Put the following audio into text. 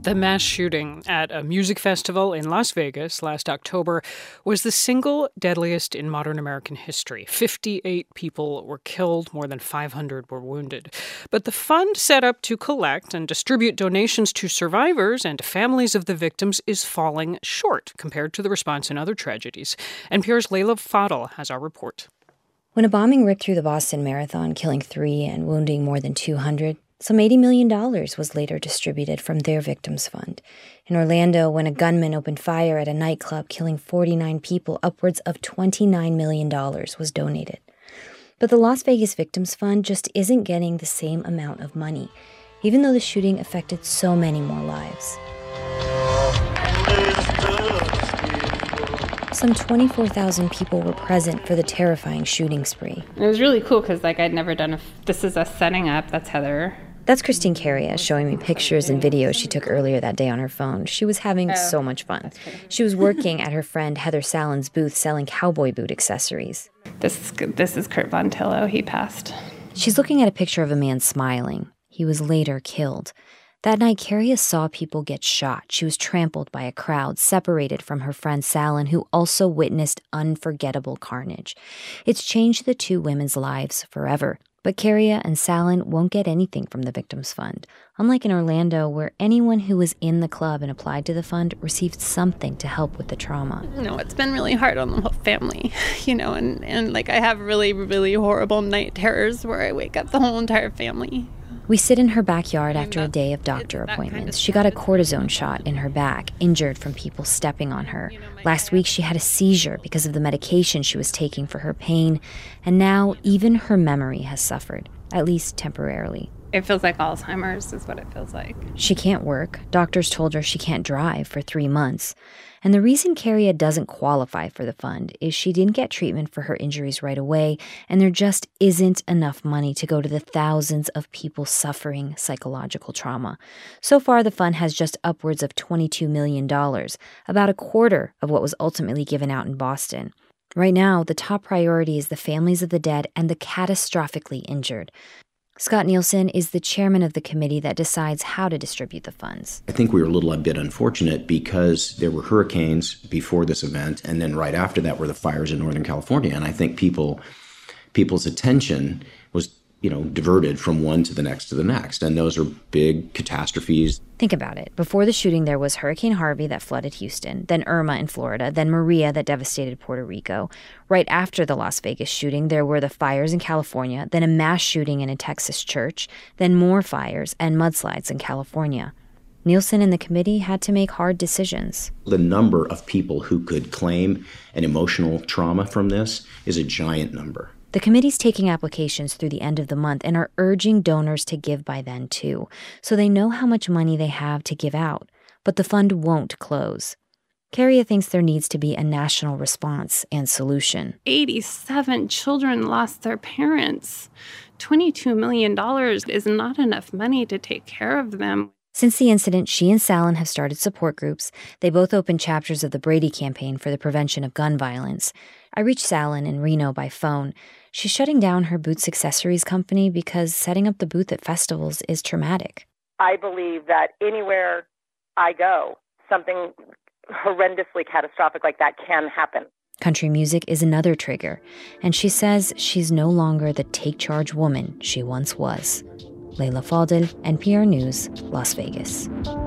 The mass shooting at a music festival in Las Vegas last October was the single deadliest in modern American history. 58 people were killed, more than 500 were wounded. But the fund set up to collect and distribute donations to survivors and families of the victims is falling short compared to the response in other tragedies. NPR's Leila Fadel has our report. When a bombing ripped through the Boston Marathon, killing 3 and wounding more than 200, some $80 million was later distributed from their victims' fund. In Orlando, when a gunman opened fire at a nightclub, killing 49 people, upwards of $29 million was donated. But the Las Vegas Victims Fund just isn't getting the same amount of money, even though the shooting affected so many more lives. Some 24,000 people were present for the terrifying shooting spree. And it was really cool because, I'd never done this is us setting up. That's Heather. That's Christine Carrier showing me pictures and videos she took earlier that day on her phone. She was having so much fun. She was working at her friend Heather Salen's booth selling cowboy boot accessories. This is Kurt Von Tillo. He passed. She's looking at a picture of a man smiling. He was later killed. That night, Carrier saw people get shot. She was trampled by a crowd, separated from her friend Salen, who also witnessed unforgettable carnage. It's changed the two women's lives forever. But Carrier and Salen won't get anything from the Victims Fund, unlike in Orlando, where anyone who was in the club and applied to the fund received something to help with the trauma. It's been really hard on the whole family, and I have really, really horrible night terrors where I wake up the whole entire family. We sit in her backyard after a day of doctor appointments. She got a cortisone shot in her back, injured from people stepping on her. Last week, she had a seizure because of the medication she was taking for her pain. And now, even her memory has suffered, at least temporarily. It feels like Alzheimer's is what it feels like. She can't work. Doctors told her she can't drive for 3 months. And the reason Carrier doesn't qualify for the fund is she didn't get treatment for her injuries right away, and there just isn't enough money to go to the thousands of people suffering psychological trauma. So far, the fund has just upwards of $22 million, about a quarter of what was ultimately given out in Boston. Right now, the top priority is the families of the dead and the catastrophically injured. Scott Nielsen is the chairman of the committee that decides how to distribute the funds. I think we were a bit unfortunate because there were hurricanes before this event, and then right after that were the fires in Northern California. And I think people's attention was, diverted from one to the next. And those are big catastrophes. Think about it. Before the shooting, there was Hurricane Harvey that flooded Houston, then Irma in Florida, then Maria that devastated Puerto Rico. Right after the Las Vegas shooting, there were the fires in California, then a mass shooting in a Texas church, then more fires and mudslides in California. Nielsen and the committee had to make hard decisions. The number of people who could claim an emotional trauma from this is a giant number. The committee's taking applications through the end of the month and are urging donors to give by then, too, so they know how much money they have to give out. But the fund won't close. Carrier thinks there needs to be a national response and solution. 87 children lost their parents. $22 million is not enough money to take care of them. Since the incident, she and Salen have started support groups. They both opened chapters of the Brady campaign for the prevention of gun violence. I reached Salen in Reno by phone. She's shutting down her boots accessories company because setting up the booth at festivals is traumatic. I believe that anywhere I go, something horrendously catastrophic like that can happen. Country music is another trigger, and she says she's no longer the take-charge woman she once was. Leila Fadel, NPR News, Las Vegas.